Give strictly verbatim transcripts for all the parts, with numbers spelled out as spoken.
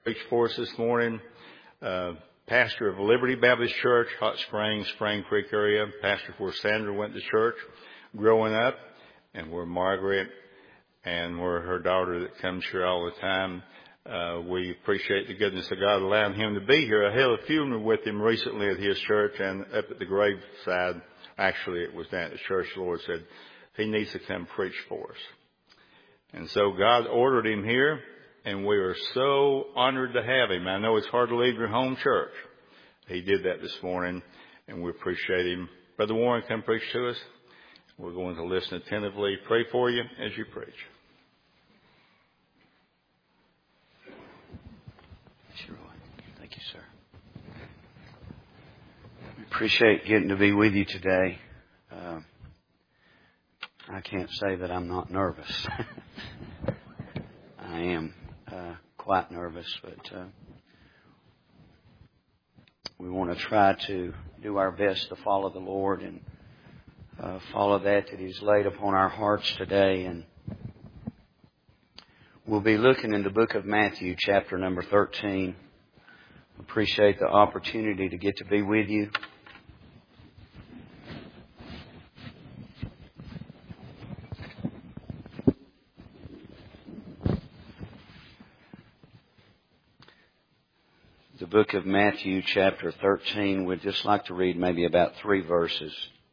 Preach for us this morning. Uh, pastor of Liberty Baptist Church, Hot Springs, Spring Creek area. Pastor where Sandra went to church growing up, and where Margaret and where her daughter that comes here all the time. Uh, we appreciate the goodness of God allowing him to be here. I held a funeral with him recently at his church, and up at the graveside, actually it was down at the church, the Lord said, he needs to come preach for us. And so God ordered him here. And we are so honored to have him. I know it's hard to leave your home church. He did that this morning, and we appreciate him. Brother Warren, come preach to us. We're going to listen attentively. Pray for you as you preach. Sure. Thank you, sir. We appreciate getting to be with you today. Uh, I can't say that I'm not nervous. I am. Uh, quite nervous, but uh, we want to try to do our best to follow the Lord and uh, follow that that He's laid upon our hearts today. And we'll be looking in the book of Matthew, chapter number thirteen. Appreciate the opportunity to get to be with you. The book of Matthew, chapter thirteen, we'd just like to read maybe about three verses.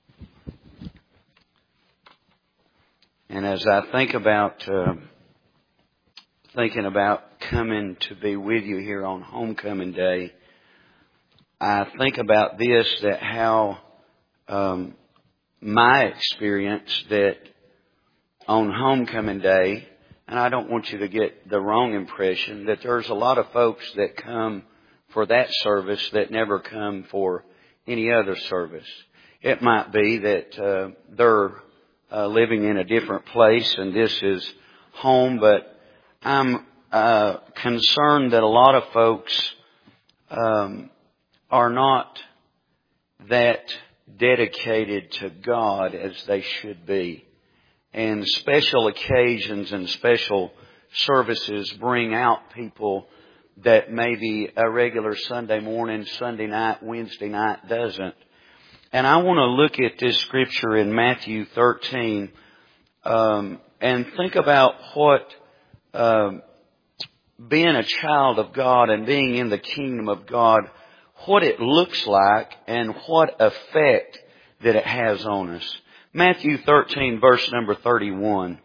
And as I think about, uh, thinking about coming to be with you here on Homecoming Day, I think about this, that how um, my experience that on Homecoming Day, and I don't want you to get the wrong impression, that there's a lot of folks that come for that service that never come for any other service. It might be that uh, they're uh, living in a different place and this is home, but I'm uh, concerned that a lot of folks um, are not that dedicated to God as they should be. And special occasions and special services bring out people that maybe a regular Sunday morning, Sunday night, Wednesday night doesn't. And I want to look at this scripture in Matthew thirteen um, and think about what um, being a child of God and being in the kingdom of God, what it looks like and what effect that it has on us. Matthew thirteen, verse number thirty-one.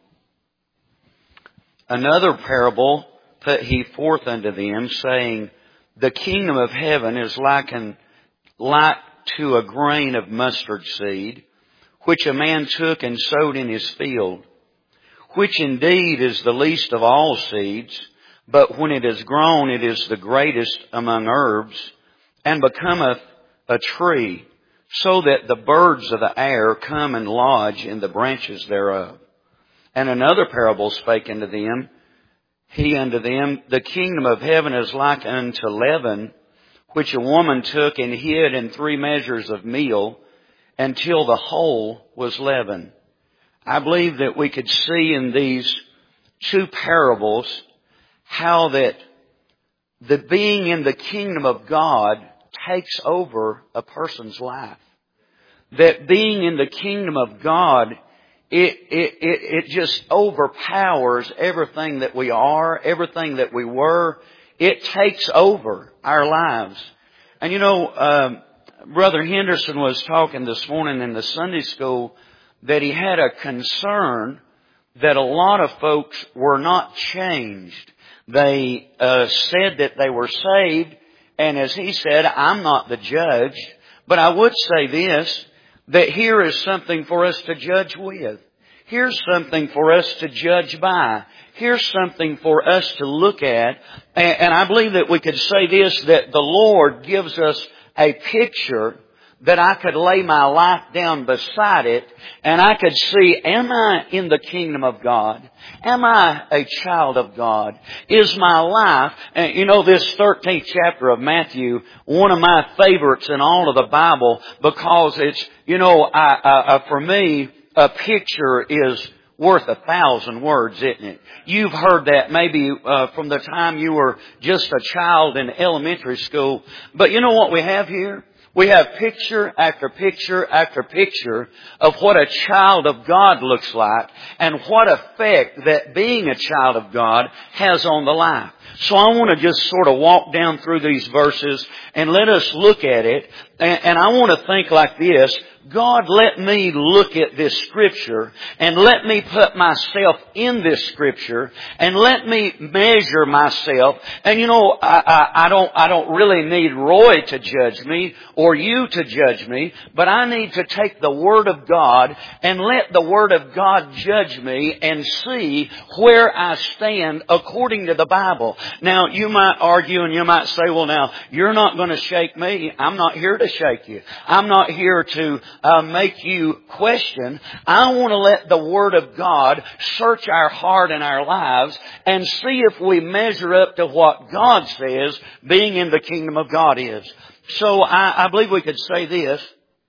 Another parable put he forth unto them, saying, the kingdom of heaven is likened like to a grain of mustard seed, which a man took and sowed in his field, which indeed is the least of all seeds, but when it is grown, it is the greatest among herbs, and becometh a tree, so that the birds of the air come and lodge in the branches thereof. And another parable spake unto them, he unto them, the kingdom of heaven is like unto leaven, which a woman took and hid in three measures of meal, until the whole was leavened. I believe that we could see in these two parables how that the being in the kingdom of God takes over a person's life. That being in the kingdom of God, It, it, it, it just overpowers everything that we are, everything that we were. It takes over our lives. And you know, um, Brother Henderson was talking this morning in the Sunday school that he had a concern that a lot of folks were not changed. They uh, said that they were saved, and as he said, I'm not the judge, but I would say this, that here is something for us to judge with. Here's something for us to judge by. Here's something for us to look at. And I believe that we could say this, that the Lord gives us a picture that I could lay my life down beside it and I could see, am I in the kingdom of God? Am I a child of God? Is my life, and you know, this thirteenth chapter of Matthew, one of my favorites in all of the Bible, because it's, you know, I, I, I, for me, a picture is worth a thousand words, isn't it? You've heard that maybe uh, from the time you were just a child in elementary school. But you know what we have here? We have picture after picture after picture of what a child of God looks like and what effect that being a child of God has on the life. So I want to just sort of walk down through these verses and let us look at it. And I want to think like this. God, let me look at this Scripture and let me put myself in this Scripture and let me measure myself. And you know, I, I, I don't, I don't really need Roy to judge me or you to judge me, but I need to take the Word of God and let the Word of God judge me and see where I stand according to the Bible. Now, you might argue and you might say, well now, you're not going to shake me. I'm not here to shake you. I'm not here to Uh, make you question. I want to let the Word of God search our heart and our lives and see if we measure up to what God says being in the kingdom of God is. So I, I believe we could say this.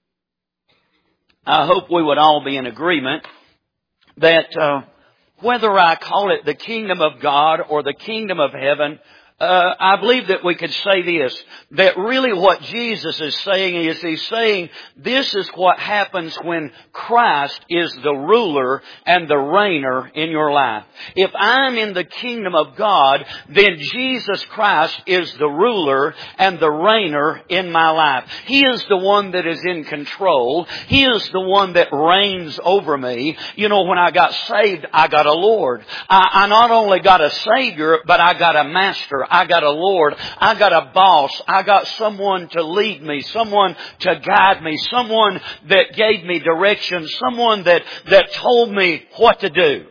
I hope we would all be in agreement that uh, whether I call it the kingdom of God or the kingdom of heaven, Uh, I believe that we could say this, that really what Jesus is saying is He's saying this is what happens when Christ is the ruler and the reigner in your life. If I'm in the kingdom of God, then Jesus Christ is the ruler and the reigner in my life. He is the one that is in control. He is the one that reigns over me. You know, when I got saved, I got a Lord. I, I not only got a Savior, but I got a Master. I got a Lord. I got a boss. I got someone to lead me, someone to guide me, someone that gave me direction, someone that, that told me what to do.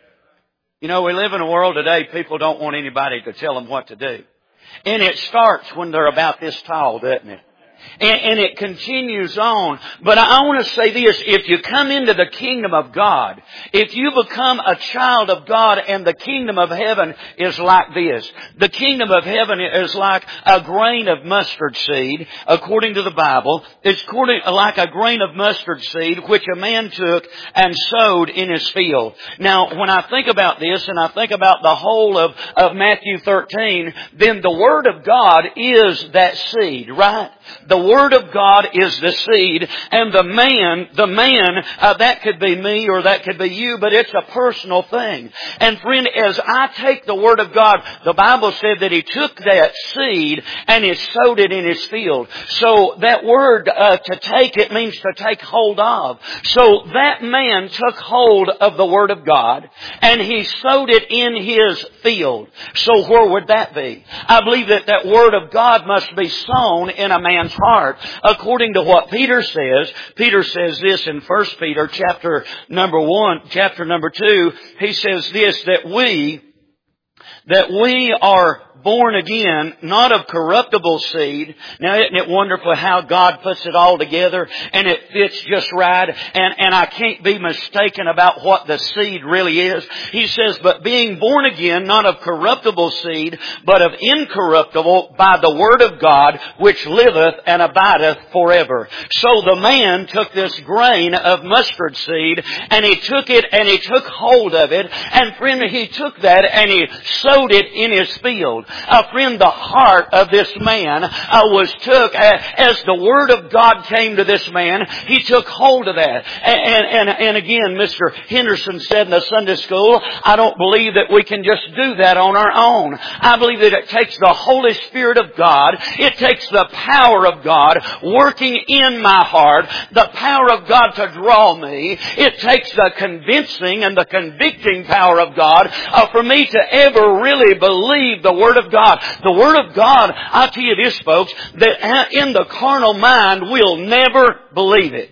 You know, we live in a world today, people don't want anybody to tell them what to do. And it starts when they're about this tall, doesn't it? And, and it continues on. But I want to say this, if you come into the kingdom of God, if you become a child of God, and the kingdom of heaven is like this. The kingdom of heaven is like a grain of mustard seed, according to the Bible. It's like a grain of mustard seed, which a man took and sowed in his field. Now, when I think about this, and I think about the whole of, of Matthew thirteen, then the Word of God is that seed, right? The Word of God is the seed, and the man, the man, uh, that could be me or that could be you, but it's a personal thing. And friend, as I take the Word of God, the Bible said that he took that seed and he sowed it in his field. So that word, uh, to take, it means to take hold of. So that man took hold of the Word of God and he sowed it in his field. So where would that be? I believe that that Word of God must be sown in a man's heart. According to what Peter says, Peter says this in First Peter chapter number one, chapter number two, he says this, that we, that we are born again, not of corruptible seed. Now, isn't it wonderful how God puts it all together and it fits just right? And, and I can't be mistaken about what the seed really is. He says, but being born again, not of corruptible seed, but of incorruptible by the Word of God, which liveth and abideth forever. So the man took this grain of mustard seed and he took it and he took hold of it. And friend, he took that and he sowed it in his field. Uh, friend, the heart of this man uh, was took, uh, as the Word of God came to this man, he took hold of that. And, and, and again, Mister Henderson said in the Sunday school, I don't believe that we can just do that on our own. I believe that it takes the Holy Spirit of God, it takes the power of God working in my heart, the power of God to draw me. It takes the convincing and the convicting power of God uh, for me to ever really believe the Word of God. The Word of God, I'll tell you this, folks, that in the carnal mind we'll never believe it.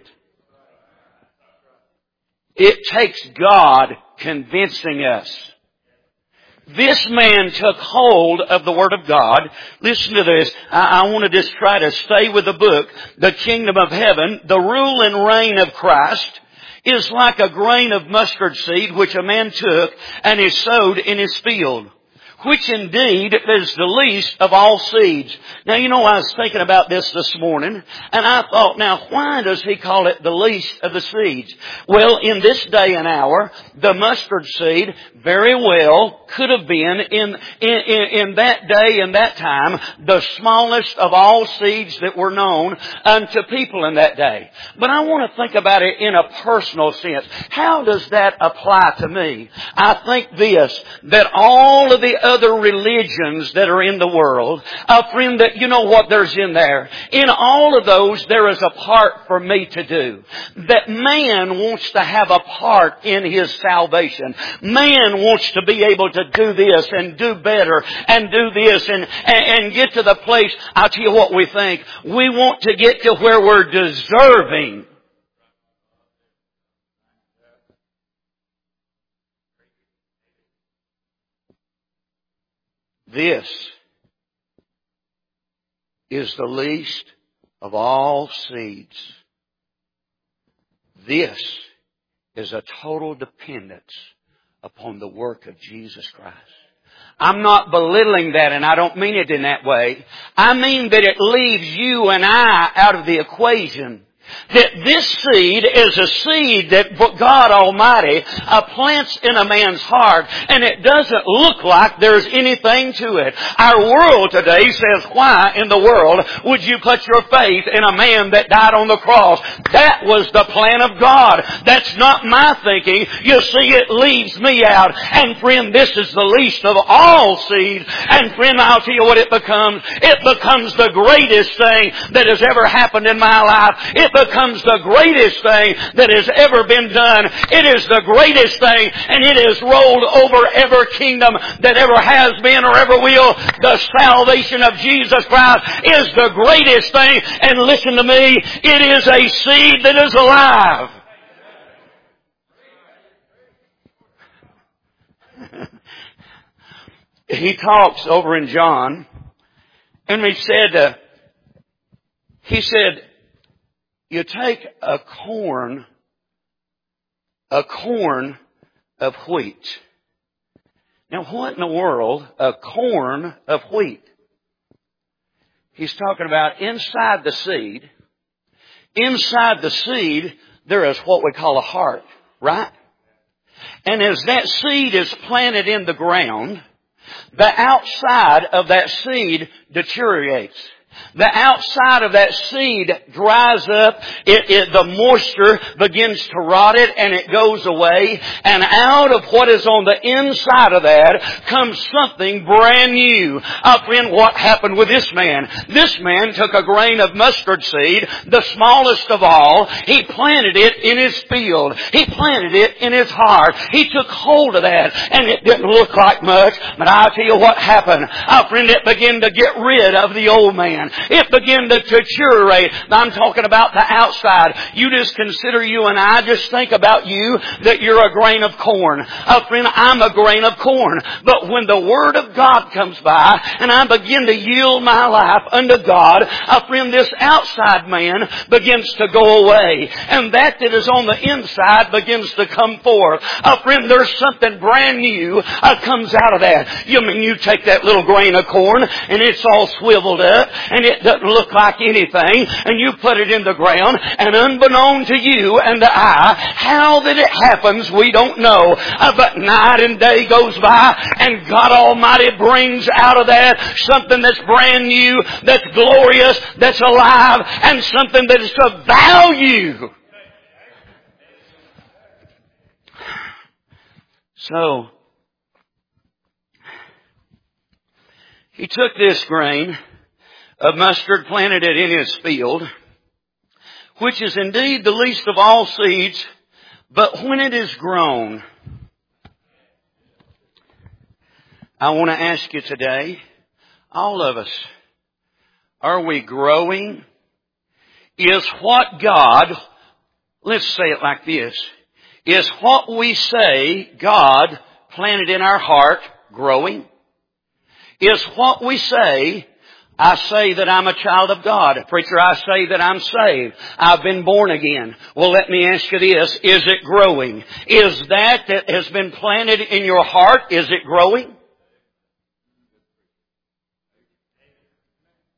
It takes God convincing us. This man took hold of the Word of God. Listen to this. I, I want to just try to stay with the book. The kingdom of heaven, the rule and reign of Christ, is like a grain of mustard seed which a man took and he sowed in his field, which indeed is the least of all seeds. Now, you know, I was thinking about this this morning, and I thought, now, why does he call it the least of the seeds? Well, in this day and hour, the mustard seed very well could have been, in, in, in that day and that time, the smallest of all seeds that were known unto people in that day. But I want to think about it in a personal sense. How does that apply to me? I think this, that all of the other religions that are in the world, uh, friend, that you know what there's in there. In all of those, there is a part for me to do. That man wants to have a part in his salvation. Man wants to be able to do this and do better and do this and, and, and get to the place. I'll tell you what we think. We want to get to where we're deserving. This is the least of all seeds. This is a total dependence upon the work of Jesus Christ. I'm not belittling that, and I don't mean it in that way. I mean that it leaves you and I out of the equation. That this seed is a seed that God Almighty uh, plants in a man's heart, and it doesn't look like there's anything to it. Our world today says, why in the world would you put your faith in a man that died on the cross? That was the plan of God. That's not my thinking. You see, it leaves me out. And friend, this is the least of all seeds. And friend, I'll tell you what it becomes. It becomes the greatest thing that has ever happened in my life. It becomes the greatest thing that has ever been done. It is the greatest thing, and it has rolled over every kingdom that ever has been or ever will. The salvation of Jesus Christ is the greatest thing, and listen to me, it is a seed that is alive. He talks over in John, and he said, uh, he said, you take a corn, a corn of wheat. Now what in the world, a corn of wheat? He's talking about inside the seed. Inside the seed, there is what we call a heart, right? And as that seed is planted in the ground, the outside of that seed deteriorates. The outside of that seed dries up. It, it, the moisture begins to rot it, and it goes away. And out of what is on the inside of that comes something brand new. Uh, friend, what happened with this man? This man took a grain of mustard seed, the smallest of all. He planted it in his field. He planted it in his heart. He took hold of that, and it didn't look like much. But I'll tell you what happened. Uh, friend, it began to get rid of the old man. It began to deteriorate. I'm talking about the outside. You just consider you and I, just think about you, that you're a grain of corn. Uh, friend, I'm a grain of corn. But when the Word of God comes by and I begin to yield my life unto God, uh, friend, this outside man begins to go away. And that that is on the inside begins to come forth. Uh, friend, there's something brand new uh, comes out of that. You mean you take that little grain of corn and it's all swiveled up, and it doesn't look like anything, and you put it in the ground, and unbeknown to you and to I, how that it happens, we don't know. Uh, but night and day goes by, and God Almighty brings out of that something that's brand new, that's glorious, that's alive, and something that is of value. So, he took this grain of mustard, planted it in his field, which is indeed the least of all seeds, but when it is grown, I want to ask you today, all of us, are we growing? Is what God, let's say it like this, is what we say God planted in our heart growing? Is what we say, I say that I'm a child of God. Preacher, I say that I'm saved. I've been born again. Well, let me ask you this. Is it growing? Is that that has been planted in your heart, is it growing?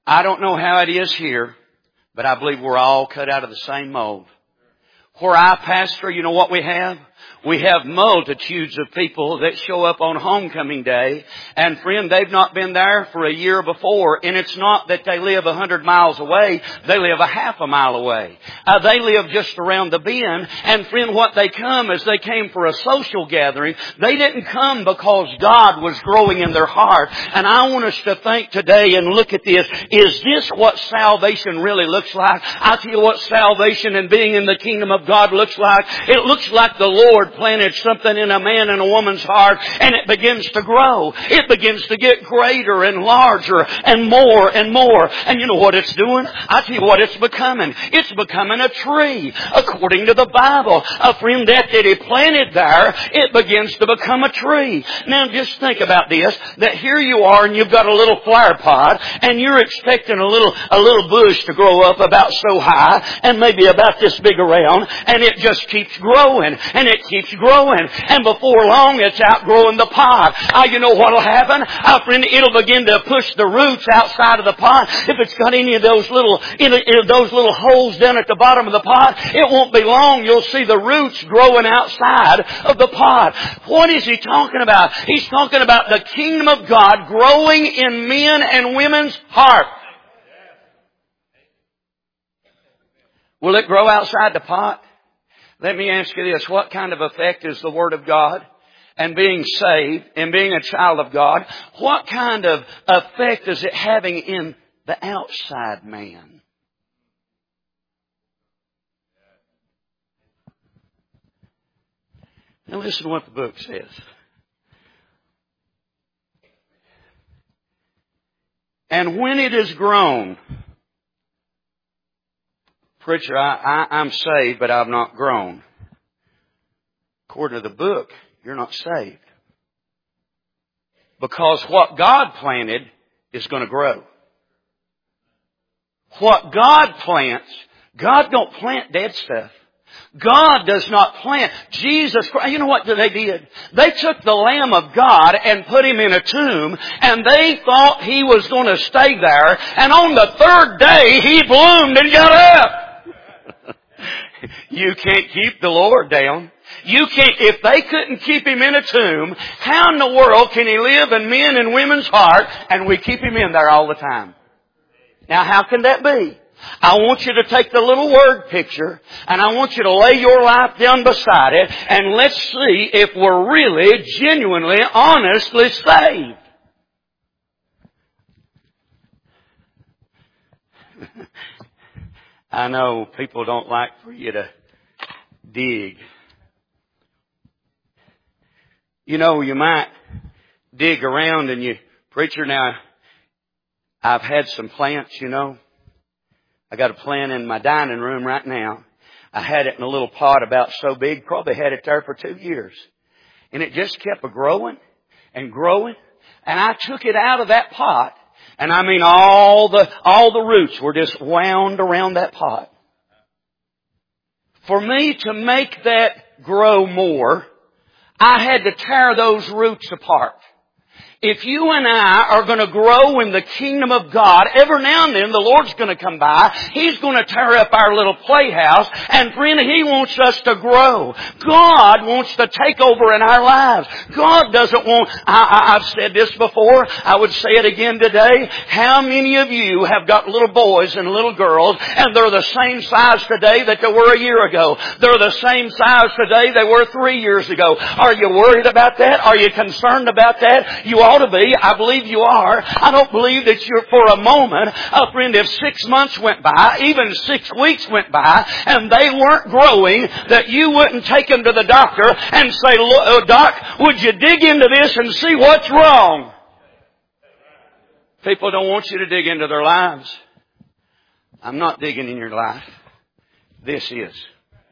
I don't know how it is here, but I believe we're all cut out of the same mold. Where I pastor, you know what we have? We have multitudes of people that show up on homecoming day. And friend, they've not been there for a year before. And it's not that they live a hundred miles away. They live a half a mile away. Uh, they live just around the bend. And friend, what they come is they came for a social gathering. They didn't come because God was growing in their heart. And I want us to think today and look at this. Is this what salvation really looks like? I'll tell you what salvation and being in the kingdom of God looks like. It looks like the Lord planted something in a man and a woman's heart, and it begins to grow. It begins to get greater and larger and more and more. And you know what it's doing? I tell you what it's becoming. It's becoming a tree, according to the Bible. A friend, that that He planted there, it begins to become a tree. Now just think about this, that here you are and you've got a little flower pot, and you're expecting a little, a little bush to grow up about so high, and maybe about this big around, and it just keeps growing, and it keeps growing, and before long it's outgrowing the pot. Ah, you know what'll happen? Ah, friend, it'll begin to push the roots outside of the pot. If it's got any of those little, any of those little holes down at the bottom of the pot, it won't be long. You'll see the roots growing outside of the pot. What is he talking about? He's talking about the kingdom of God growing in men and women's hearts. Will it grow outside the pot? Let me ask you this. What kind of effect is the Word of God and being saved and being a child of God? What kind of effect is it having in the outside man? Now listen to what the book says. And when it is grown, preacher, I, I, I'm saved, but I've not grown. According to the book, you're not saved. Because what God planted is going to grow. What God plants, God don't plant dead stuff. God does not plant. Jesus Christ, you know what they did? They took the Lamb of God and put Him in a tomb, and they thought He was going to stay there, and on the third day He bloomed and got up. You can't keep the Lord down. You can't, if they couldn't keep Him in a tomb, how in the world can He live in men and women's heart and we keep Him in there all the time? Now how can that be? I want you to take the little word picture and I want you to lay your life down beside it, and let's see if we're really, genuinely, honestly saved. I know people don't like for you to dig. You know, you might dig around and you, preacher, now, I've had some plants, you know. I got a plant in my dining room right now. I had it in a little pot about so big, probably had it there for two years. And it just kept a growing and growing. And I took it out of that pot. And I mean all the, all the roots were just wound around that pot. For me to make that grow more, I had to tear those roots apart. If you and I are going to grow in the kingdom of God, every now and then the Lord's going to come by. He's going to tear up our little playhouse. And friend, He wants us to grow. God wants to take over in our lives. God doesn't want, I, I, I've said this before, I would say it again today. How many of you have got little boys and little girls and they're the same size today that they were a year ago? They're the same size today they were three years ago. Are you worried about that? Are you concerned about that? You ought to be. I believe you are. I don't believe that you're for a moment. Uh, friend, if six months went by, even six weeks went by, and they weren't growing, that you wouldn't take them to the doctor and say, oh, Doc, would you dig into this and see what's wrong? People don't want you to dig into their lives. I'm not digging in your life. This is.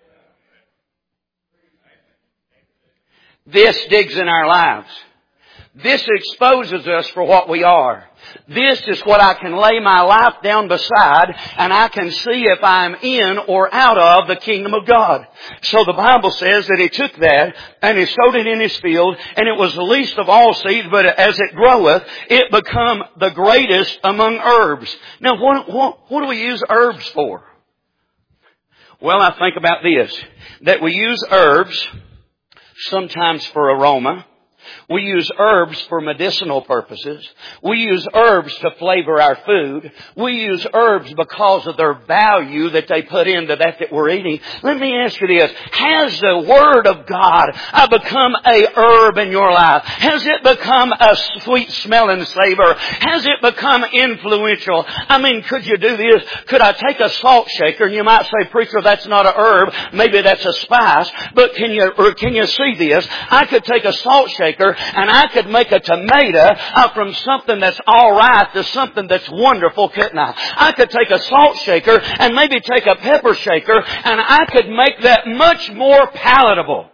This digs in our lives. This exposes us for what we are. This is what I can lay my life down beside, and I can see if I'm in or out of the kingdom of God. So the Bible says that he took that and he sowed it in his field, and it was the least of all seeds, but as it groweth, it become the greatest among herbs. Now what, what, what do we use herbs for? Well, I think about this, that we use herbs sometimes for aroma. We use herbs for medicinal purposes. We use herbs to flavor our food. We use herbs because of their value that they put into that that we're eating. Let me ask you this. Has the Word of God become a herb in your life? Has it become a sweet smelling savor? Has it become influential? I mean, could you do this? Could I take a salt shaker? And you might say, preacher, that's not a herb. Maybe that's a spice. But can you, or can you see this? I could take a salt shaker and I could make a tomato uh, from something that's alright to something that's wonderful, couldn't I? I could take a salt shaker and maybe take a pepper shaker and I could make that much more palatable.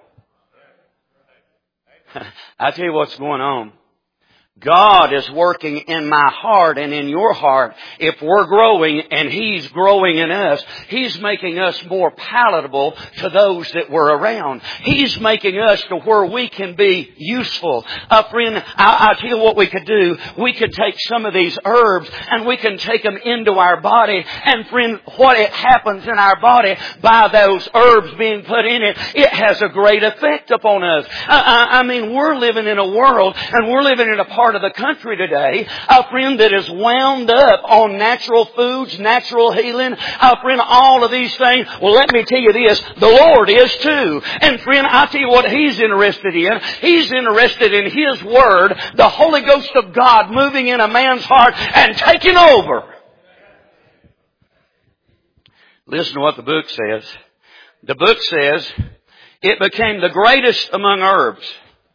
I tell you what's going on. God is working in my heart and in your heart. If we're growing and He's growing in us, He's making us more palatable to those that we're around. He's making us to where we can be useful. Uh, friend, I, I tell you what we could do. We could take some of these herbs and we can take them into our body. And friend, what it happens in our body by those herbs being put in it, it has a great effect upon us. I, I, I mean, we're living in a world and we're living in a part of the country today, a friend that is wound up on natural foods, natural healing, a friend, all of these things. Well, let me tell you this, the Lord is too. And friend, I tell you what He's interested in. He's interested in His Word, the Holy Ghost of God moving in a man's heart and taking over. Listen to what the book says. The book says, it became the greatest among herbs.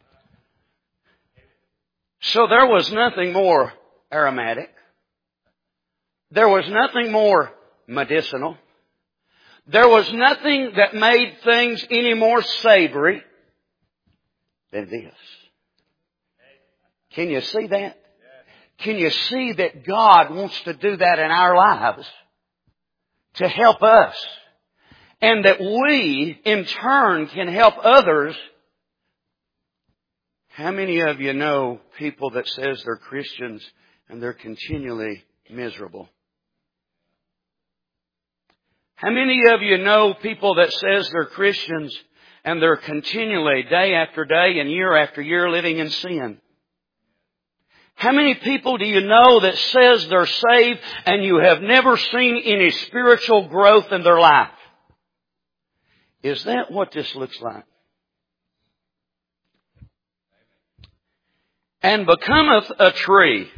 So there was nothing more aromatic. There was nothing more medicinal. There was nothing that made things any more savory than this. Can you see that? Can you see that God wants to do that in our lives to help us? And that we, in turn, can help others. How many of you know people that says they're Christians and they're continually miserable? How many of you know people that says they're Christians and they're continually, day after day and year after year, living in sin? How many people do you know that says they're saved and you have never seen any spiritual growth in their life? Is that what this looks like? And becometh a tree,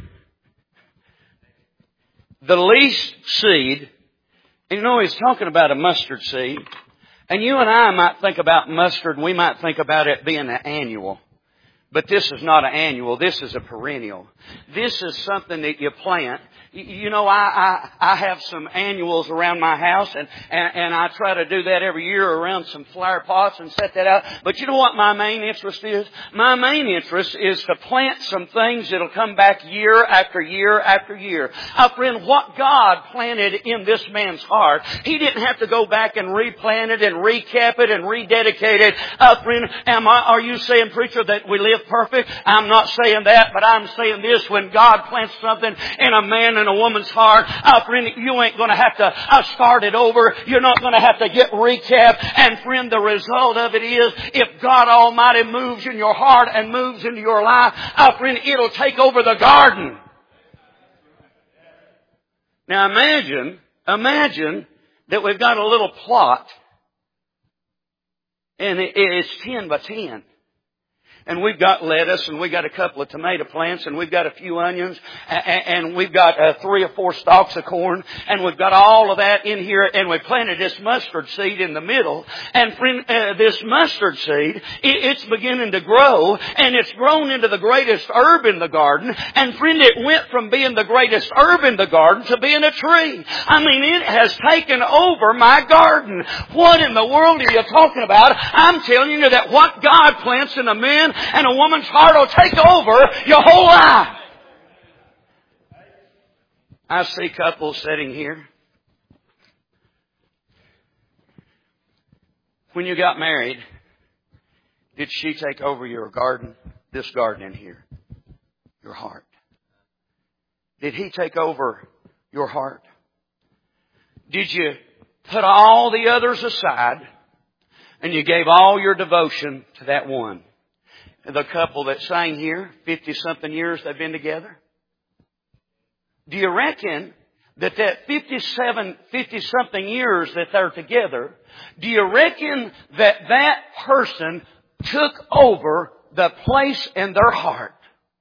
the least seed. And you know, he's talking about a mustard seed. And you and I might think about mustard, and we might think about it being an annual. But this is not an annual. This is a perennial. This is something that you plant. You know, I, I, I have some annuals around my house, and, and, and I try to do that every year around some flower pots and set that out. But you know what my main interest is? My main interest is to plant some things that'll come back year after year after year. Uh, friend, what God planted in this man's heart, he didn't have to go back and replant it and recap it and rededicate it. Uh, friend, am I, are you saying, preacher, that we live perfect? I'm not saying that, but I'm saying this: when God plants something in a man and a woman's heart, uh, friend, you ain't going to have to uh, start it over. You're not going to have to get recapped. And friend, the result of it is, if God Almighty moves in your heart and moves into your life, uh, friend, it'll take over the garden. Now imagine, imagine that we've got a little plot, and it's ten by ten. And we've got lettuce, and we've got a couple of tomato plants, and we've got a few onions, and we've got uh, three or four stalks of corn, and we've got all of that in here, and we planted this mustard seed in the middle. And friend, uh, this mustard seed, it's beginning to grow, and it's grown into the greatest herb in the garden. And friend, it went from being the greatest herb in the garden to being a tree. I mean, it has taken over my garden. What in the world are you talking about? I'm telling you that what God plants in a man man and a woman's heart will take over your whole life. I see couples sitting here. When you got married, did she take over your garden? This garden in here. Your heart. Did he take over your heart? Did you put all the others aside and you gave all your devotion to that one? The couple that sang here, fifty-something years they've been together. Do you reckon that that fifty-seven, fifty-something years that they're together, do you reckon that that person took over the place in their heart?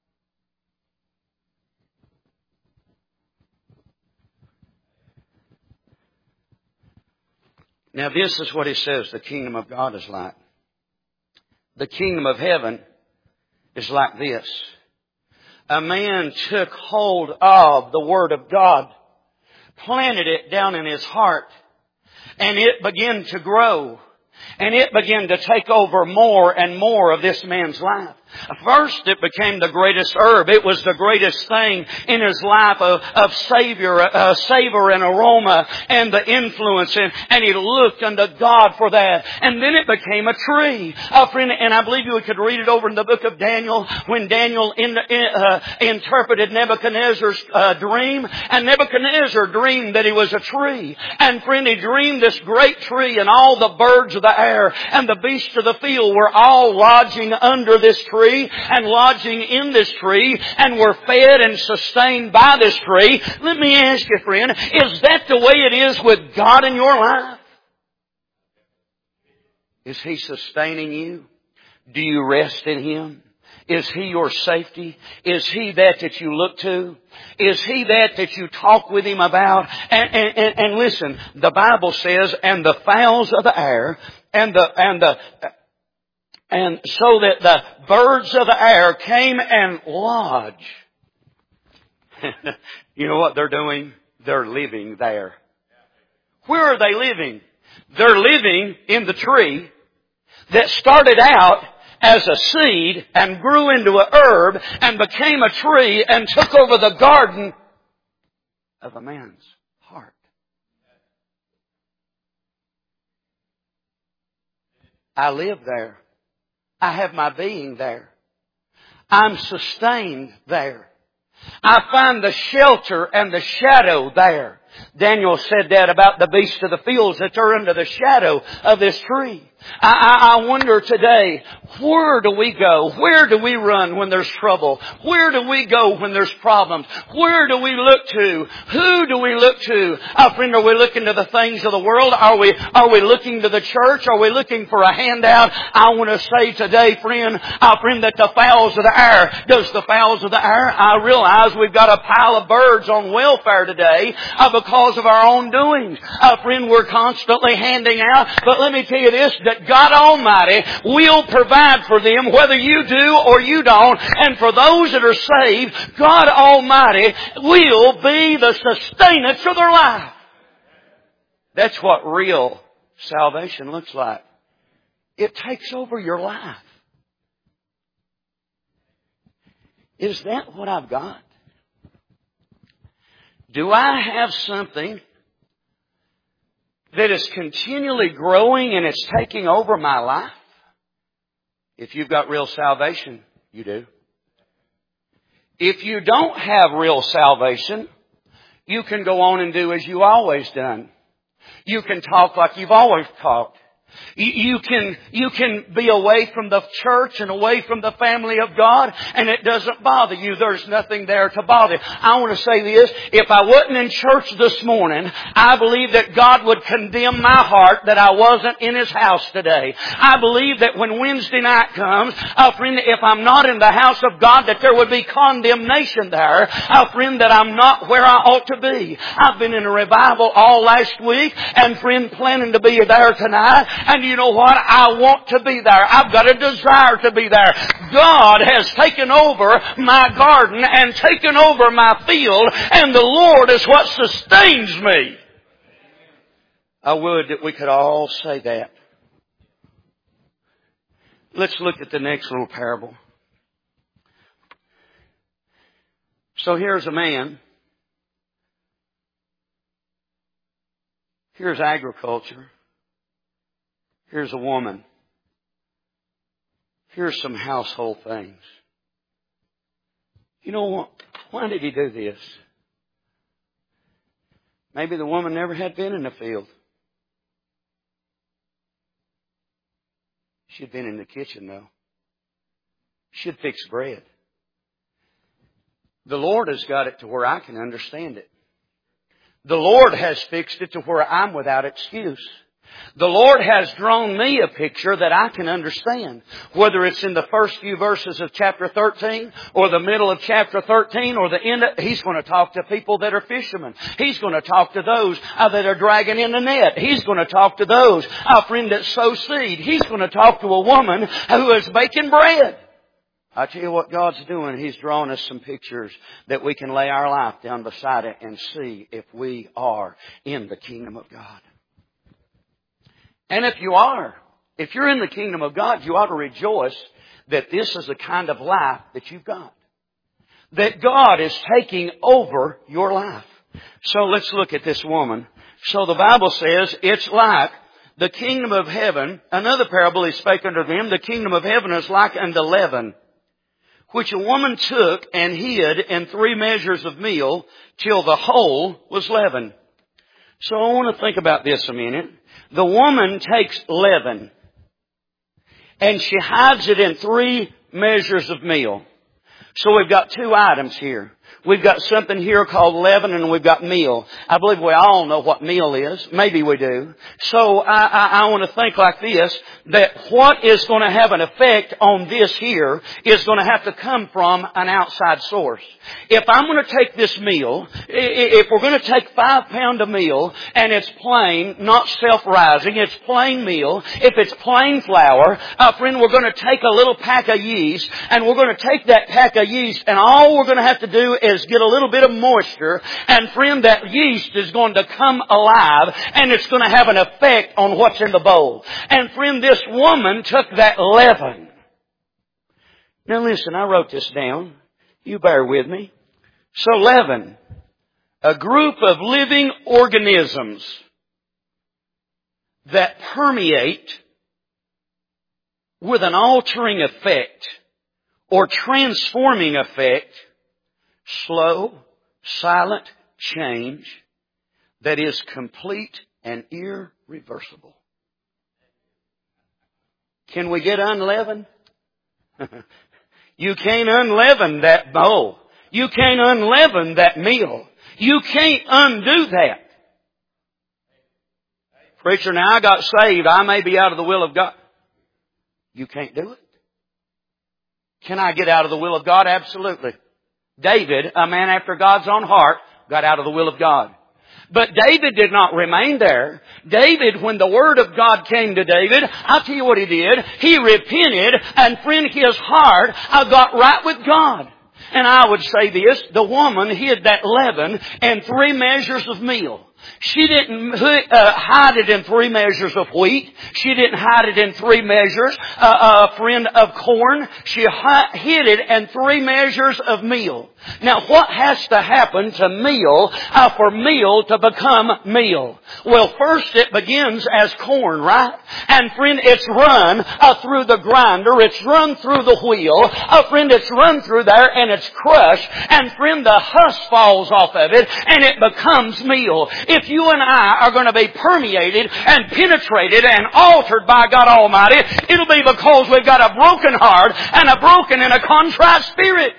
Now this is what he says the kingdom of God is like. The kingdom of heaven is like this. A man took hold of the Word of God, planted it down in his heart, and it began to grow. And it began to take over more and more of this man's life. First, it became the greatest herb. It was the greatest thing in his life of, of savior, uh, savor and aroma and the influence. And, and he looked unto God for that. And then it became a tree. Uh, friend, and I believe you could read it over in the book of Daniel when Daniel in, in, uh, interpreted Nebuchadnezzar's uh, dream. And Nebuchadnezzar dreamed that he was a tree. And friend, he dreamed this great tree and all the birds of the air and the beasts of the field were all lodging under this tree and lodging in this tree and were fed and sustained by this tree. Let me ask you, friend, is that the way it is with God in your life? Is He sustaining you? Do you rest in Him? Is He your safety? Is He that that you look to? Is He that that you talk with Him about? And, and, and, and listen, the Bible says, and the fowls of the air and the, and the, and so that the birds of the air came and lodged. You know what they're doing? They're living there. Where are they living? They're living in the tree that started out as a seed and grew into a herb and became a tree and took over the garden of a man's heart. I live there. I have my being there. I'm sustained there. I find the shelter and the shadow there. Daniel said that about the beasts of the fields that are under the shadow of this tree. I, I, I wonder today, where do we go? Where do we run when there's trouble? Where do we go when there's problems? Where do we look to? Who do we look to? Uh, friend, are we looking to the things of the world? Are we, are we looking to the church? Are we looking for a handout? I want to say today, friend, uh, friend, that the fowls of the air, does the fowls of the air, I realize we've got a pile of birds on welfare today uh, because of our own doings. Uh, friend, we're constantly handing out, but let me tell you this, that God Almighty will provide for them whether you do or you don't. And for those that are saved, God Almighty will be the sustenance of their life. That's what real salvation looks like. It takes over your life. Is that what I've got? Do I have something that is continually growing and it's taking over my life? If you've got real salvation, you do. If you don't have real salvation, you can go on and do as you always done. You can talk like you've always talked. You can, you can be away from the church and away from the family of God and it doesn't bother you. There's nothing there to bother. I want to say this. If I wasn't in church this morning, I believe that God would condemn my heart that I wasn't in His house today. I believe that when Wednesday night comes, uh, friend, if I'm not in the house of God, that there would be condemnation there. Uh, friend, that I'm not where I ought to be. I've been in a revival all last week and friend, planning to be there tonight. And you know what? I want to be there. I've got a desire to be there. God has taken over my garden and taken over my field, and the Lord is what sustains me. I would that we could all say that. Let's look at the next little parable. So here's a man. Here's agriculture. Here's a woman. Here's some household things. You know what? Why did he do this? Maybe the woman never had been in the field. She'd been in the kitchen, though. She'd fixed bread. The Lord has got it to where I can understand it. The Lord has fixed it to where I'm without excuse. The Lord has drawn me a picture that I can understand. Whether it's in the first few verses of chapter thirteen, or the middle of chapter thirteen, or the end of, He's going to talk to people that are fishermen. He's going to talk to those uh, that are dragging in the net. He's going to talk to those, a friend that sow seed. He's going to talk to a woman who is baking bread. I tell you what God's doing. He's drawing us some pictures that we can lay our life down beside it and see if we are in the kingdom of God. And if you are, if you're in the kingdom of God, you ought to rejoice that this is the kind of life that you've got. That God is taking over your life. So let's look at this woman. So the Bible says it's like the kingdom of heaven. Another parable he spake unto them. The kingdom of heaven is like unto leaven, which a woman took and hid in three measures of meal till the whole was leavened. So I want to think about this a minute. The woman takes leaven and she hides it in three measures of meal. So we've got two items here. We've got something here called leaven and we've got meal. I believe we all know what meal is. Maybe we do. So I, I, I want to think like this, that what is going to have an effect on this here is going to have to come from an outside source. If I'm going to take this meal, if we're going to take five pound of meal and it's plain, not self-rising, it's plain meal, if it's plain flour, uh, friend, we're going to take a little pack of yeast and we're going to take that pack of yeast and all we're going to have to do is is get a little bit of moisture, and friend, that yeast is going to come alive and it's going to have an effect on what's in the bowl. And friend, this woman took that leaven. Now listen, I wrote this down. You bear with me. So leaven, a group of living organisms that permeate with an altering effect or transforming effect. Slow, silent change that is complete and irreversible. Can we get unleavened? You can't unleaven that bowl. You can't unleaven that meal. You can't undo that. Preacher, now I got saved. I may be out of the will of God. You can't do it. Can I get out of the will of God? Absolutely. David, a man after God's own heart, got out of the will of God. But David did not remain there. David, when the word of God came to David, I'll tell you what he did. He repented, and friend, his heart got right with God. And I would say this, the woman hid that leaven in three measures of meal. She didn't uh, hide it in three measures of wheat. She didn't hide it in three measures, uh, uh, friend, of corn. She hi- hid it in three measures of meal. Now, what has to happen to meal uh, for meal to become meal? Well, first it begins as corn, right? And friend, it's run uh, through the grinder. It's run through the wheel. Uh, friend, it's run through there and it's crushed. And friend, the husk falls off of it and it becomes meal. If you and I are going to be permeated and penetrated and altered by God Almighty, it'll be because we've got a broken heart and a broken and a contrite spirit.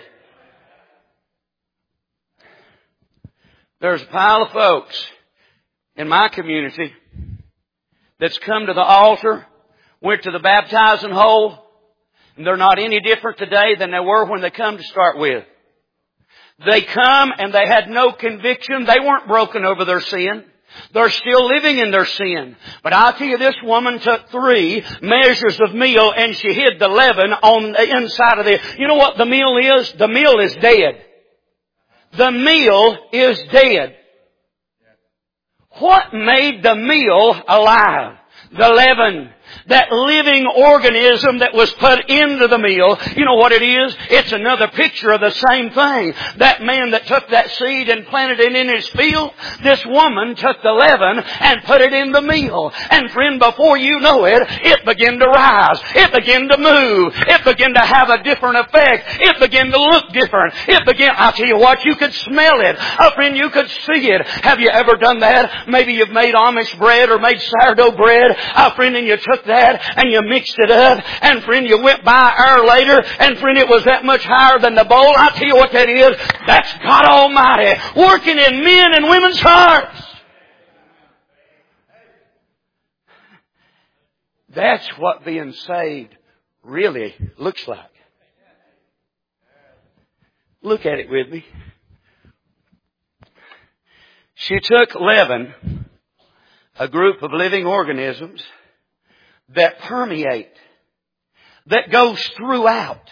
There's a pile of folks in my community that's come to the altar, went to the baptizing hole, and they're not any different today than they were when they come to start with. They come and they had no conviction. They weren't broken over their sin. They're still living in their sin. But I'll tell you, this woman took three measures of meal and she hid the leaven on the inside of it. You know what the meal is? The meal is dead. The meal is dead. What made the meal alive? The leaven. That living organism that was put into the meal, you know what it is? It's another picture of the same thing. That man that took that seed and planted it in his field, this woman took the leaven and put it in the meal. And friend, before you know it, it began to rise. It began to move. It began to have a different effect. It began to look different. It began, I'll tell you what, you could smell it. Oh, friend, you could see it. Have you ever done that? Maybe you've made Amish bread or made sourdough bread. Oh, friend, and you took that and you mixed it up. And friend, you went by an hour later and friend, it was that much higher than the bowl. I'll tell you what that is. That's God Almighty working in men and women's hearts. That's what being saved really looks like. Look at it with me. She took leaven, a group of living organisms that permeate, that goes throughout.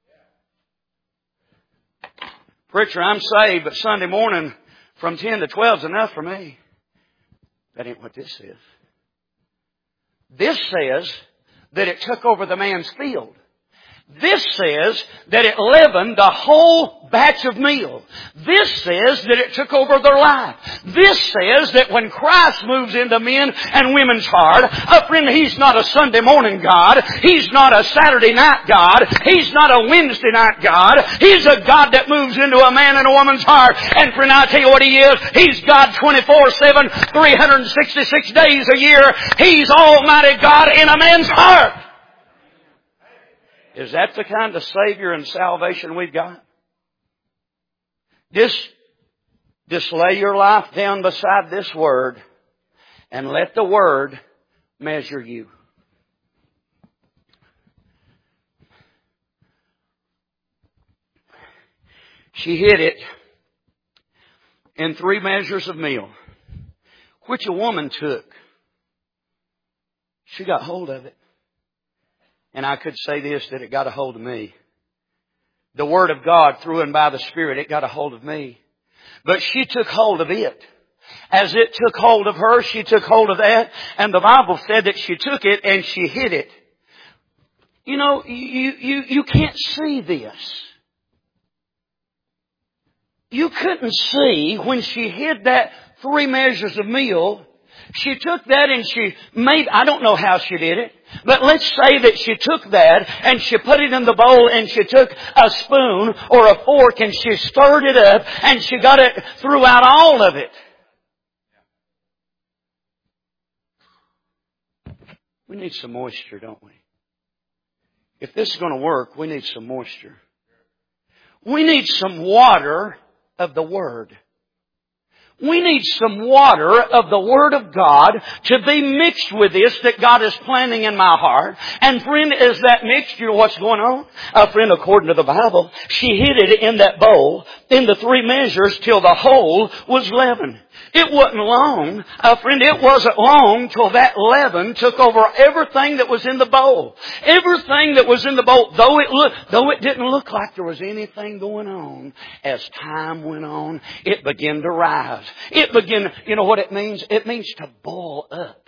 Preacher, I'm saved, but Sunday morning from ten to twelve is enough for me. That ain't what this says. This says that it took over the man's field. This says that it leavened the whole batch of meal. This says that it took over their life. This says that when Christ moves into men and women's heart, a friend, He's not a Sunday morning God. He's not a Saturday night God. He's not a Wednesday night God. He's a God that moves into a man and a woman's heart. And friend, I tell you what He is. He's God twenty-four seven, three hundred sixty-six days a year. He's Almighty God in a man's heart. Is that the kind of Savior and salvation we've got? Just, just lay your life down beside this Word and let the Word measure you. She hid it in three measures of meal, which a woman took. She got hold of it. And I could say this, that it got a hold of me. The Word of God, through and by the Spirit, it got a hold of me. But she took hold of it. As it took hold of her, she took hold of that. And the Bible said that she took it and she hid it. You know, you, you, you can't see this. You couldn't see when she hid that three measures of meal. She took that and she made, I don't know how she did it, but let's say that she took that and she put it in the bowl and she took a spoon or a fork and she stirred it up and she got it throughout all of it. We need some moisture, don't we? If this is going to work, we need some moisture. We need some water of the Word. We need some water of the Word of God to be mixed with this that God is planting in my heart. And friend, is that mixed? You know what's going on? Uh, friend, according to the Bible, she hid it in that bowl, in the three measures, till the whole was leavened. It wasn't long, uh, friend, it wasn't long till that leaven took over everything that was in the bowl. Everything that was in the bowl, though it looked, though it didn't look like there was anything going on, as time went on, it began to rise. It began, you know what it means? It means to boil up.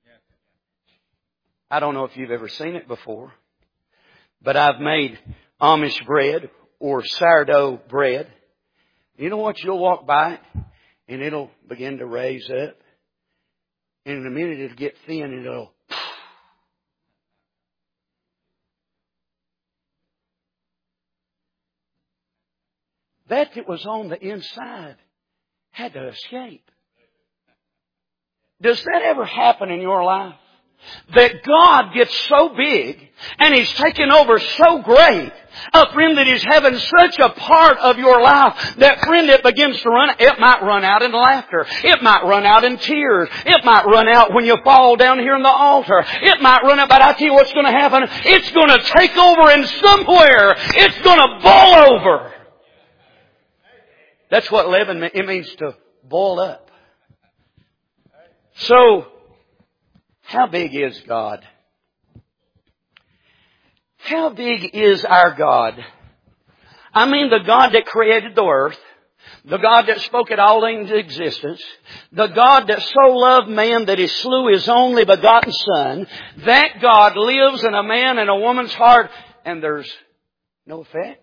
I don't know if you've ever seen it before, but I've made Amish bread or sourdough bread. You know what? You'll walk by it and it'll begin to raise up. And in a minute it'll get thin and it'll... That that was on the inside had to escape. Does that ever happen in your life? That God gets so big and He's taken over so great, a friend, that He's having such a part of your life that, friend, it begins to run, it might run out in laughter. It might run out in tears. It might run out when you fall down here in the altar. It might run out, but I tell you what's going to happen. It's going to take over and somewhere it's going to boil over. That's what leaven means. It means to boil up. So, how big is God? How big is our God? I mean the God that created the earth, The God that spoke it all into existence. The God that so loved man that He slew His only begotten Son. That God lives in a man and a woman's heart, and there's no effect.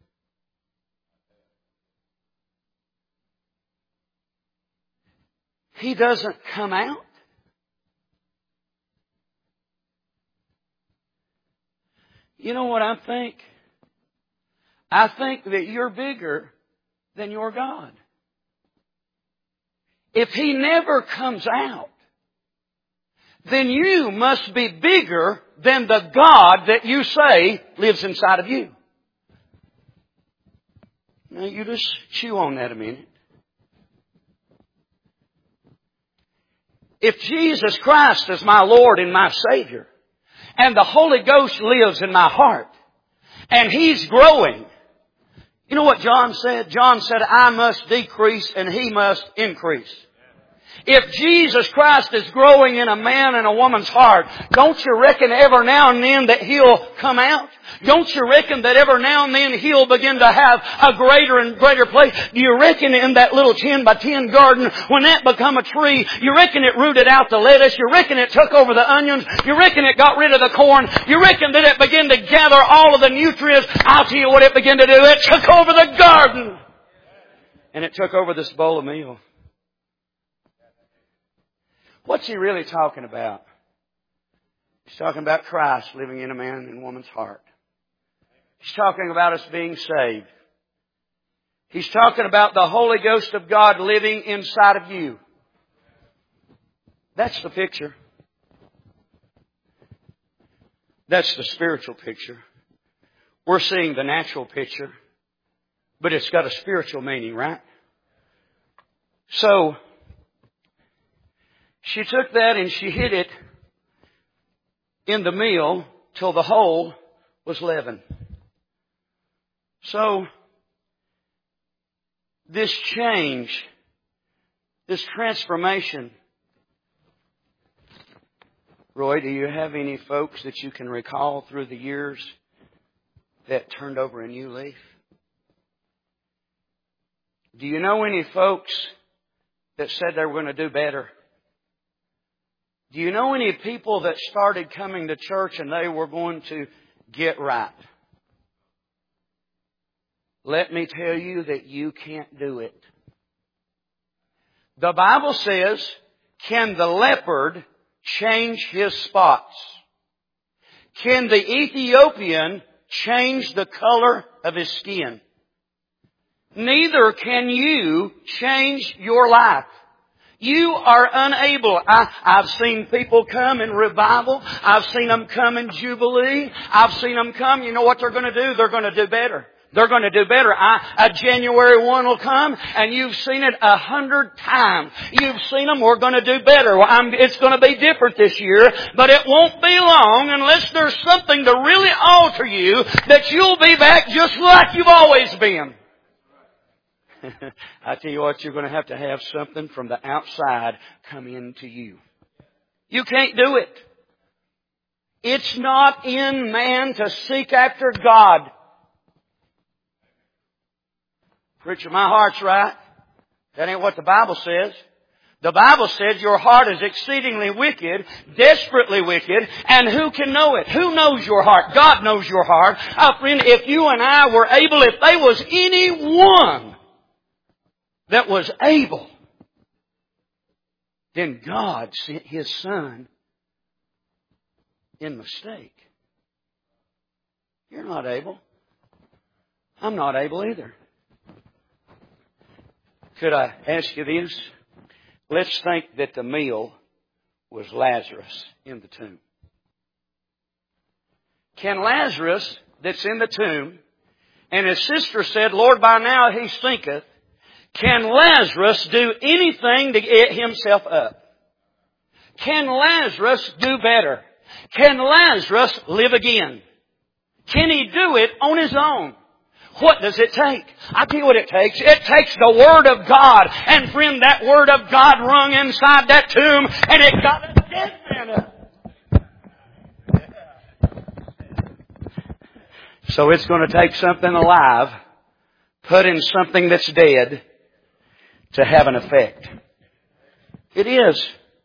He doesn't come out. You know what I think? I think that you're bigger than your God. If He never comes out, then you must be bigger than the God that you say lives inside of you. Now you just chew on that a minute. If Jesus Christ is my Lord and my Savior, and the Holy Ghost lives in my heart, and He's growing, you know what John said? John said, I must decrease and He must increase. If Jesus Christ is growing in a man and a woman's heart, don't you reckon every now and then that He'll come out? Don't you reckon that every now and then He'll begin to have a greater and greater place? Do you reckon in that little ten by ten garden, when that become a tree, you reckon it rooted out the lettuce? You reckon it took over the onions? You reckon it got rid of the corn? You reckon that it began to gather all of the nutrients? I'll tell you what it began to do. It took over the garden. And it took over this bowl of meal. What's he really talking about? He's talking about Christ living in a man and woman's heart. He's talking about us being saved. He's talking about the Holy Ghost of God living inside of you. That's the picture. That's the spiritual picture. We're seeing the natural picture, but it's got a spiritual meaning, right? So, she took that and she hid it in the meal till the whole was leavened. So, this change, this transformation. Roy, do you have any folks that you can recall through the years that turned over a new leaf? Do you know any folks that said they were going to do better? Do you know any people that started coming to church and they were going to get right? Let me tell you that you can't do it. The Bible says, can the leopard change his spots? Can the Ethiopian change the color of his skin? Neither can you change your life. You are unable. I, I've seen people come in revival. I've seen them come in Jubilee. I've seen them come. You know what they're going to do? They're going to do better. They're going to do better. I, a January first will come, and you've seen it a hundred times. You've seen them. We're going to do better. Well, I'm, it's going to be different this year, but it won't be long unless there's something to really alter you that you'll be back just like you've always been. I tell you what, you're going to have to have something from the outside come into you. You can't do it. It's not in man to seek after God. Preacher, my heart's right. That ain't what the Bible says. The Bible says your heart is exceedingly wicked, desperately wicked, and who can know it? Who knows your heart? God knows your heart. Uh, friend, if you and I were able, if there was anyone that was able, then God sent His Son in mistake. You're not able. I'm not able either. Could I ask you this? Let's think that the meal was Lazarus in the tomb. Can Lazarus that's in the tomb, and his sister said, Lord, by now he stinketh, can Lazarus do anything to get himself up? Can Lazarus do better? Can Lazarus live again? Can he do it on his own? What does it take? I'll tell you what it takes. It takes the Word of God. And friend, that Word of God rung inside that tomb and it got a dead man up. So it's going to take something alive, put in something that's dead, to have an effect. It is.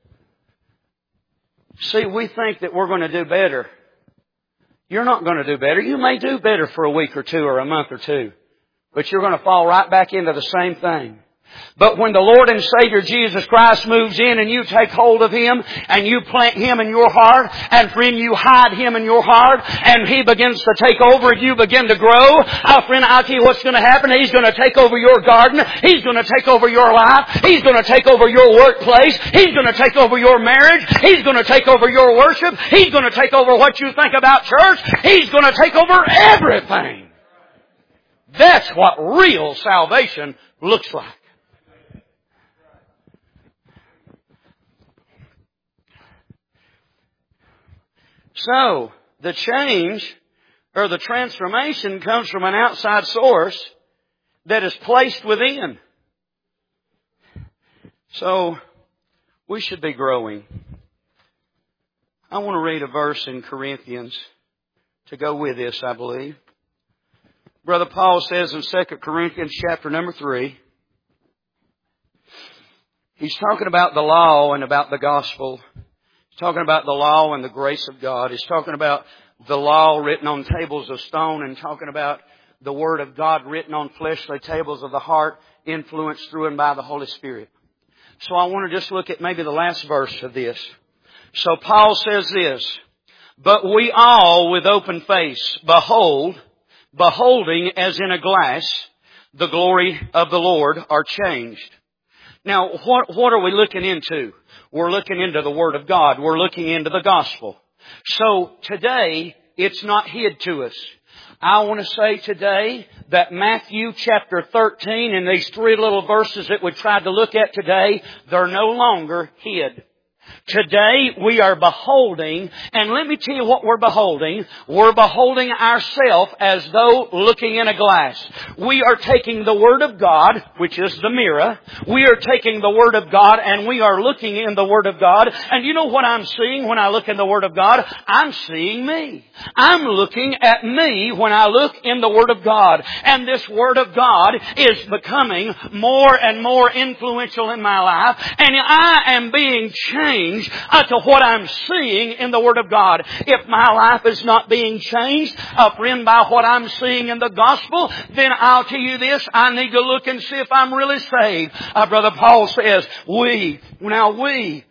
See, we think that we're going to do better. You're not going to do better. You may do better for a week or two or a month or two, but you're going to fall right back into the same thing. But when the Lord and Savior Jesus Christ moves in and you take hold of Him and you plant Him in your heart, and friend, you hide Him in your heart, and He begins to take over and you begin to grow, oh, friend, I'll tell you what's going to happen. He's going to take over your garden. He's going to take over your life. He's going to take over your workplace. He's going to take over your marriage. He's going to take over your worship. He's going to take over what you think about church. He's going to take over everything. That's what real salvation looks like. So, the change or the transformation comes from an outside source that is placed within. So, we should be growing. I want to read a verse in Corinthians to go with this, I believe. Brother Paul says in Second Corinthians chapter number three, he's talking about the law and about the gospel. He's talking about the law and the grace of God. He's talking about the law written on tables of stone and talking about the Word of God written on fleshly tables of the heart, influenced through and by the Holy Spirit. So I want to just look at maybe the last verse of this. So Paul says this, but we all with open face behold, beholding as in a glass, the glory of the Lord are changed. Now, what, what are we looking into? We're looking into the Word of God. We're looking into the gospel. So today, it's not hid to us. I want to say today that Matthew chapter thirteen and these three little verses that we tried to look at today, they're no longer hid. Today we are beholding, and let me tell you what we're beholding. We're beholding ourselves as though looking in a glass. We are taking the Word of God, which is the mirror. We are taking the Word of God and we are looking in the Word of God. And you know what I'm seeing when I look in the Word of God? I'm seeing me. I'm looking at me when I look in the Word of God. And this Word of God is becoming more and more influential in my life. And I am being changed Uh, to what I'm seeing in the Word of God. If my life is not being changed, uh, friend, by what I'm seeing in the gospel, then I'll tell you this, I need to look and see if I'm really saved. Uh, Brother Paul says, we, now we,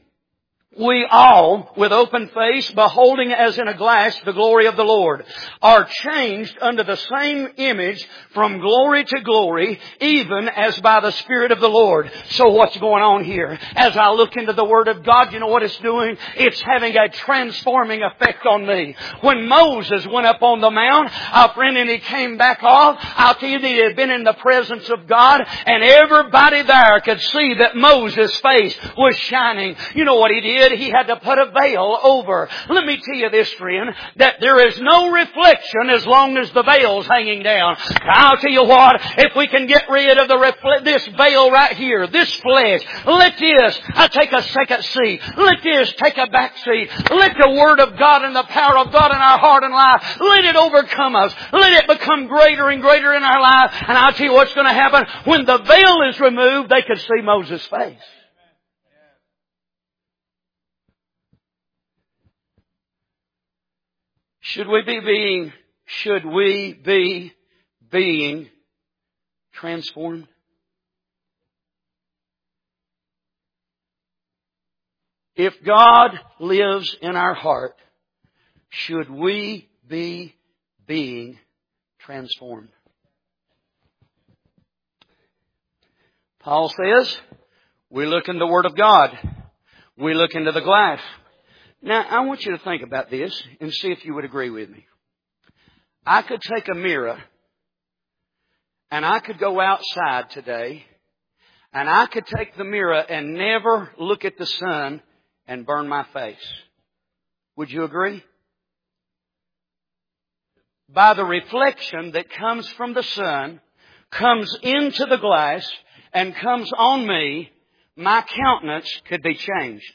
we all, with open face, beholding as in a glass the glory of the Lord, are changed unto the same image from glory to glory, even as by the Spirit of the Lord. So what's going on here? As I look into the Word of God, you know what it's doing? It's having a transforming effect on me. When Moses went up on the mount, our friend, and he came back off, I'll tell you that he had been in the presence of God, and everybody there could see that Moses' face was shining. You know what he did? He had to put a veil over. Let me tell you this, friend, that there is no reflection as long as the veil's hanging down. I'll tell you what, if we can get rid of the refle- this veil right here, this flesh, let this uh, take a second seat. Let this take a back seat. Let the Word of God and the power of God in our heart and life, let it overcome us. Let it become greater and greater in our life. And I'll tell you what's going to happen. When the veil is removed, they could see Moses' face. Should we be being, should we be being transformed? If God lives in our heart, should we be being transformed? Paul says, we look in the Word of God. We look into the glass. Now, I want you to think about this and see if you would agree with me. I could take a mirror and I could go outside today and I could take the mirror and never look at the sun and burn my face. Would you agree? By the reflection that comes from the sun, comes into the glass and comes on me, my countenance could be changed.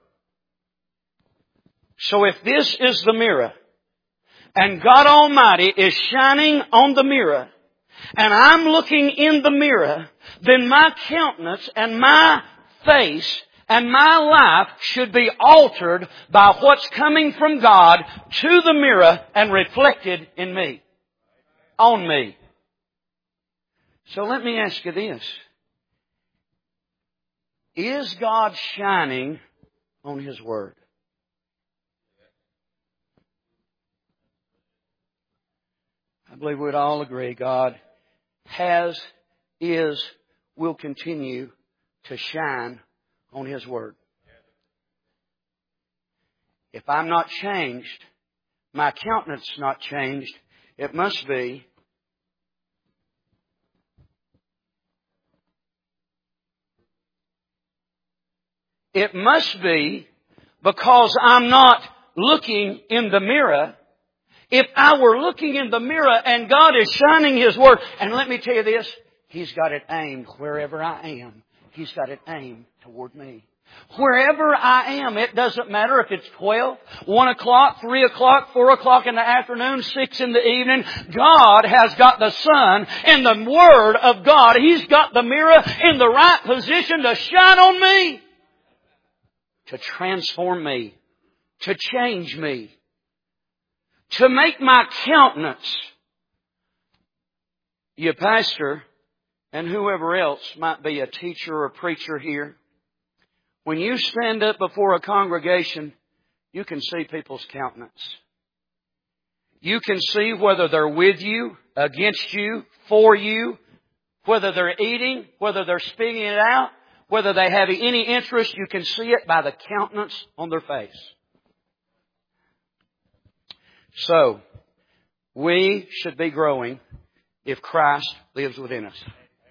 So if this is the mirror, and God Almighty is shining on the mirror, and I'm looking in the mirror, then my countenance and my face and my life should be altered by what's coming from God to the mirror and reflected in me, on me. So let me ask you this. Is God shining on His Word? I believe we'd all agree God has, is, will continue to shine on His Word. If I'm not changed, my countenance not changed, it must be It must be because I'm not looking in the mirror. If I were looking in the mirror and God is shining His Word, and let me tell you this, He's got it aimed wherever I am. He's got it aimed toward me. Wherever I am, it doesn't matter if it's twelve, one o'clock, three o'clock, four o'clock in the afternoon, six in the evening. God has got the sun and the Word of God. He's got the mirror in the right position to shine on me, to transform me, to change me, to make my countenance. You pastor and whoever else might be a teacher or a preacher here, when you stand up before a congregation, you can see people's countenance. You can see whether they're with you, against you, for you, whether they're eating, whether they're speaking it out, whether they have any interest. You can see it by the countenance on their face. So, we should be growing if Christ lives within us.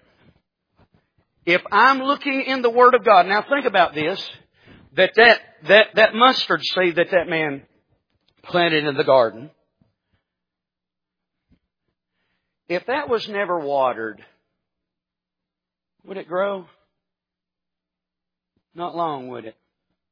If I'm looking in the Word of God, now think about this, that that, that, that mustard seed that that man planted in the garden, if that was never watered, would it grow? Not long, would it?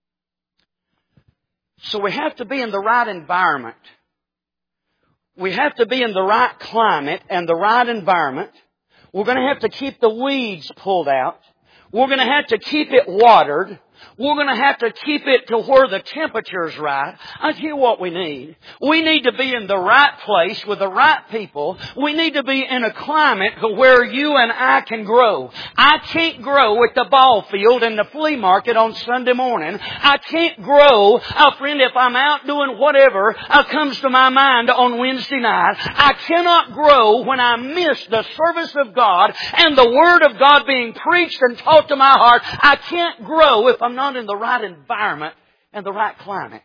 So we have to be in the right environment. We have to be in the right climate and the right environment. We're going to have to keep the weeds pulled out. We're going to have to keep it watered. We're going to have to keep it to where the temperature's right. I tell you what we need. We need to be in the right place with the right people. We need to be in a climate where you and I can grow. I can't grow at the ball field and the flea market on Sunday morning. I can't grow, uh, friend, if I'm out doing whatever uh, comes to my mind on Wednesday night. I cannot grow when I miss the service of God and the Word of God being preached and taught to my heart. I can't grow if I'm not in the right environment and the right climate.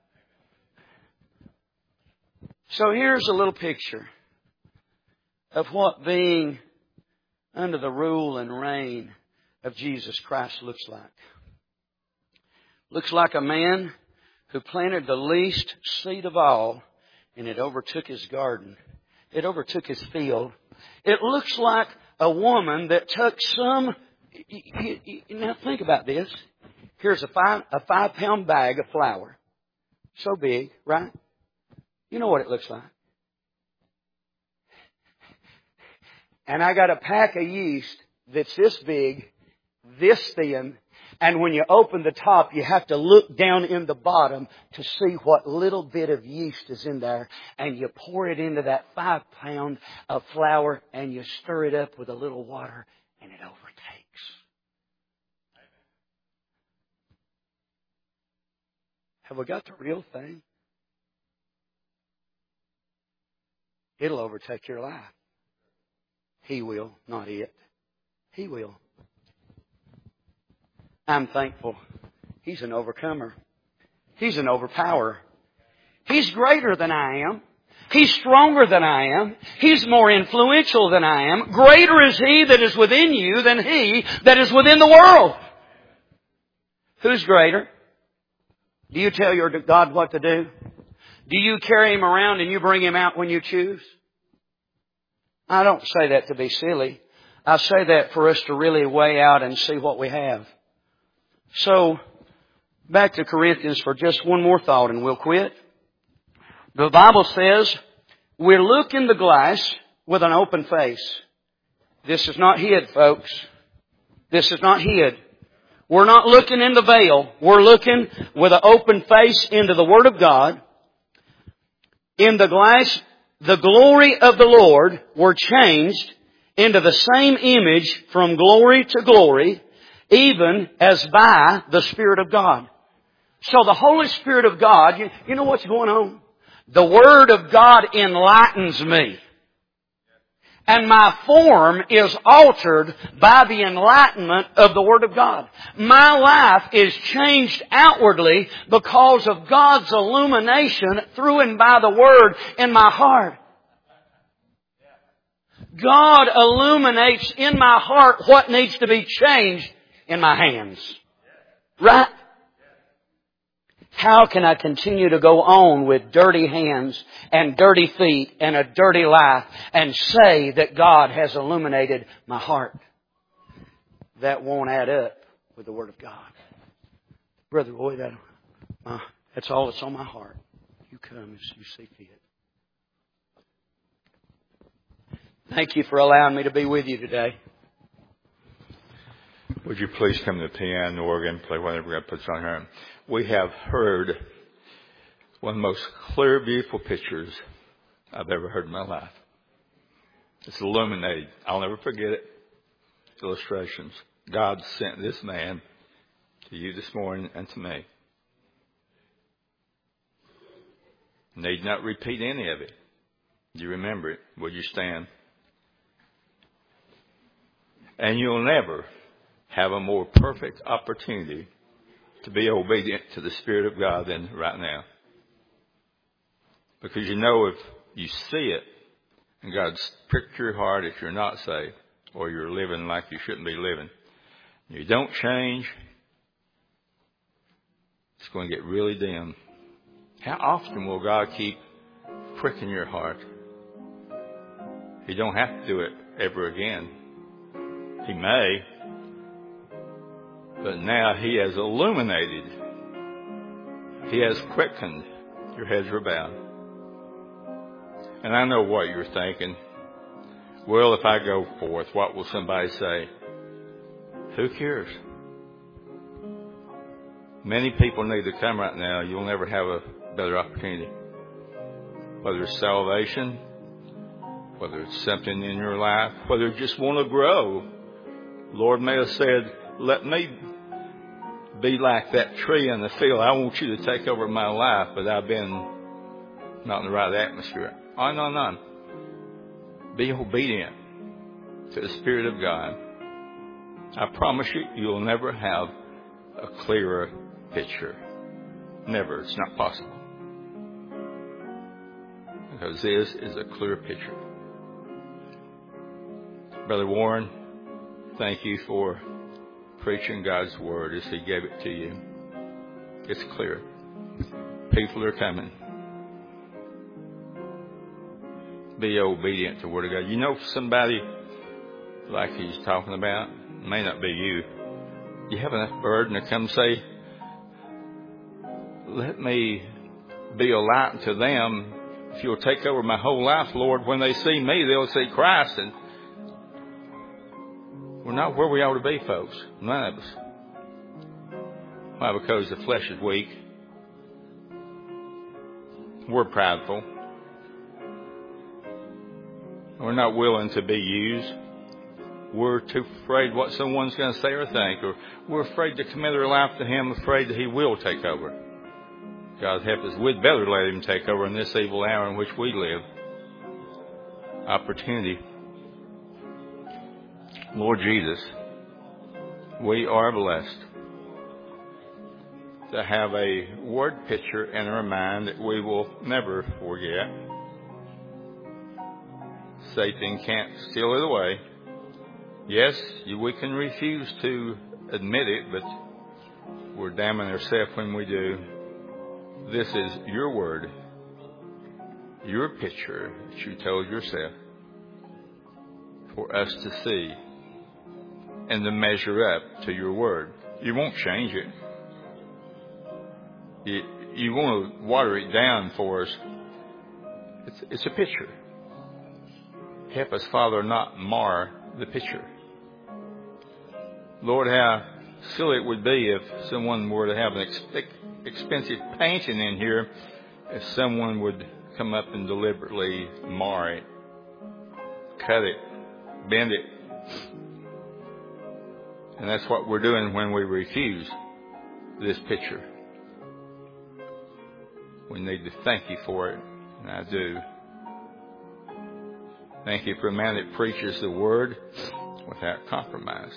So here's a little picture of what being under the rule and reign of Jesus Christ looks like. Looks like a man who planted the least seed of all, and it overtook his garden. It overtook his field. It looks like a woman that took some... Now think about this. Here's a five, a five pound bag of flour. So big, right? You know what it looks like. And I got a pack of yeast that's this big, this thin, and when you open the top, you have to look down in the bottom to see what little bit of yeast is in there. And you pour it into that five pound of flour and you stir it up with a little water and it overtakes. Have we got the real thing? It'll overtake your life. He will, not it. He will. I'm thankful. He's an overcomer. He's an overpower. He's greater than I am. He's stronger than I am. He's more influential than I am. Greater is He that is within you than he that is within the world. Who's greater? Do you tell your God what to do? Do you carry Him around and you bring Him out when you choose? I don't say that to be silly. I say that for us to really weigh out and see what we have. So, back to Corinthians for just one more thought and we'll quit. The Bible says, we look in the glass, with an open face. This is not hid, folks. This is not hid. We're not looking in the veil. We're looking with an open face into the Word of God. In the glass, the glory of the Lord were changed into the same image from glory to glory, even as by the Spirit of God. So the Holy Spirit of God, you, you know what's going on? The Word of God enlightens me. And my form is altered by the enlightenment of the Word of God. My life is changed outwardly because of God's illumination through and by the Word in my heart. God illuminates in my heart what needs to be changed in my hands. Right? How can I continue to go on with dirty hands and dirty feet and a dirty life and say that God has illuminated my heart? That won't add up with the Word of God. Brother Roy, that, uh, that's all that's on my heart. You come as you see fit. Thank you for allowing me to be with you today. Would you please come to the piano and organ, play whatever God puts on here. We have heard one of the most clear, beautiful pictures I've ever heard in my life. It's illuminated. I'll never forget it. Illustrations. God sent this man to you this morning and to me. Need not repeat any of it. Do you remember it? Would you stand? And you'll never have a more perfect opportunity to be obedient to the Spirit of God than right now. Because you know if you see it and God's pricked your heart if you're not saved or you're living like you shouldn't be living, you don't change, it's going to get really dim. How often will God keep pricking your heart? He don't have to do it ever again. He may. But now He has illuminated. He has quickened. Your heads are bowed. And I know what you're thinking. Well, if I go forth, what will somebody say? Who cares? Many people need to come right now. You'll never have a better opportunity. Whether it's salvation, whether it's something in your life, whether you just want to grow. Lord may have said, let me be like that tree in the field. I want you to take over my life, but I've been not in the right atmosphere. Oh, no, no. Be obedient to the Spirit of God. I promise you, you'll never have a clearer picture. Never. It's not possible. Because this is a clear picture. Brother Warren, thank you for preaching God's Word as He gave it to you. It's clear. People are coming. Be obedient to the Word of God. You know somebody like he's talking about, it may not be you. You have enough burden to come say, let me be a light to them. If you'll take over my whole life, Lord, when they see me, they'll see Christ. And we're not where we ought to be, folks. None of us. Why? Because the flesh is weak. We're prideful. We're not willing to be used. We're too afraid what someone's going to say or think. Or we're afraid to commit our life to Him, afraid that He will take over. God help us. We'd better let Him take over in this evil hour in which we live. Opportunity. Lord Jesus, we are blessed to have a word picture in our mind that we will never forget. Satan can't steal it away. Yes, we can refuse to admit it, but we're damning ourselves when we do. This is your word, your picture that you told yourself for us to see and to measure up to your word. You won't change it. You, you want to water it down for us. It's, it's a picture. Help us, Father, not mar the picture. Lord, how silly it would be if someone were to have an exp- expensive painting in here, if someone would come up and deliberately mar it, cut it, bend it. And that's what we're doing when we refuse this picture. We need to thank you for it, and I do. Thank you for a man that preaches the word without compromise.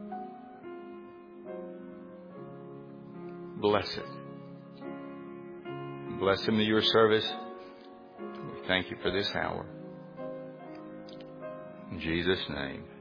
Bless it. Bless him to your service. We thank you for this hour. In Jesus' name.